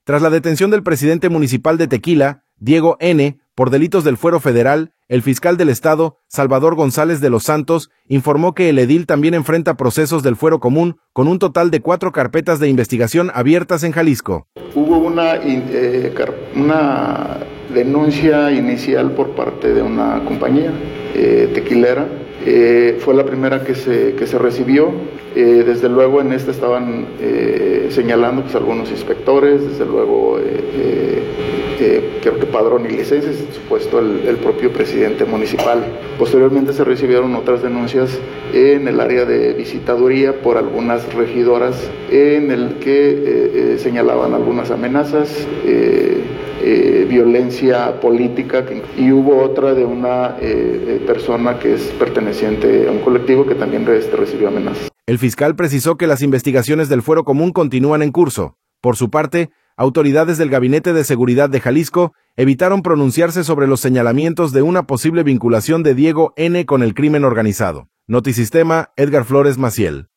Tras la detención del presidente municipal de Tequila, Diego N., por delitos del fuero federal, el fiscal del estado, Salvador González de los Santos, informó que el edil también enfrenta procesos del fuero común, con un total de 4 carpetas de investigación abiertas en Jalisco. Hubo una denuncia inicial por parte de una compañía tequilera. Fue la primera que se recibió. Desde luego en esta estaban señalando pues, algunos inspectores, desde luego creo que padrón y licencias, supuesto el propio presidente municipal. Posteriormente se recibieron otras denuncias en el área de visitaduría por algunas regidoras en el que señalaban algunas amenazas, violencia política, y hubo otra de una persona que es perteneciente a un colectivo que también recibió amenazas. El fiscal precisó que las investigaciones del fuero común continúan en curso. Por su parte, autoridades del Gabinete de Seguridad de Jalisco evitaron pronunciarse sobre los señalamientos de una posible vinculación de Diego N. con el crimen organizado. Notisistema, Edgar Flores Maciel.